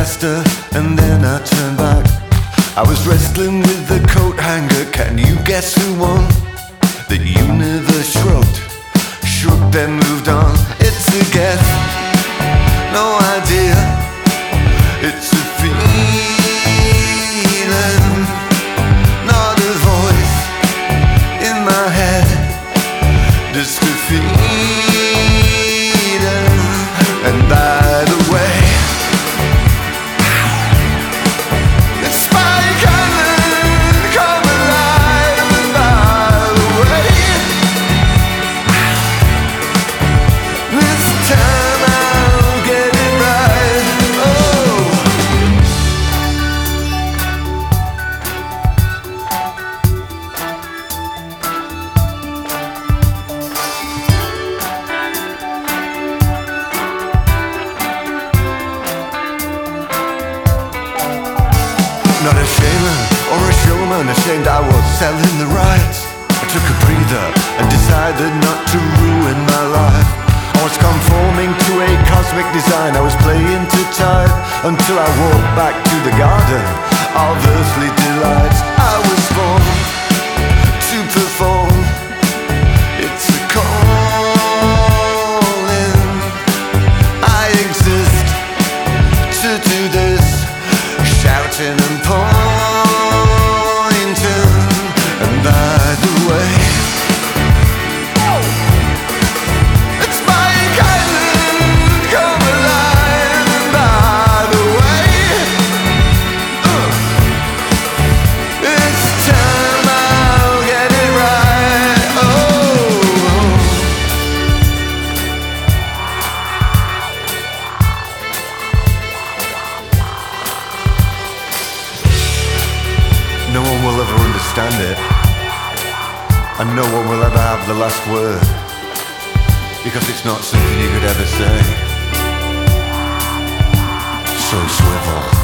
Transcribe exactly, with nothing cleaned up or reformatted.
disaster, and then I turned back. I was wrestling with the coat hanger. Can you guess who won? The universe shrugged, shrugged then moved on. It's a guess, no idea. It's a feeling, not a voice in my head. Just a feeling. And by the way, not a shaman or a showman, ashamed I was selling the rights. I took a breather and decided not to ruin my life. I was conforming to a cosmic design. I was playing to time until I walked back to the garden of earthly delights. I was born to perform. It's a calling. I exist to do this, shouting and pointing. And by the way, it's Spike Island, come alive. And by the way, uh, it's time I'll get it right. Oh, no one will ever understand it, and no one will ever have the last word, because it's not something you could ever say. So swivel.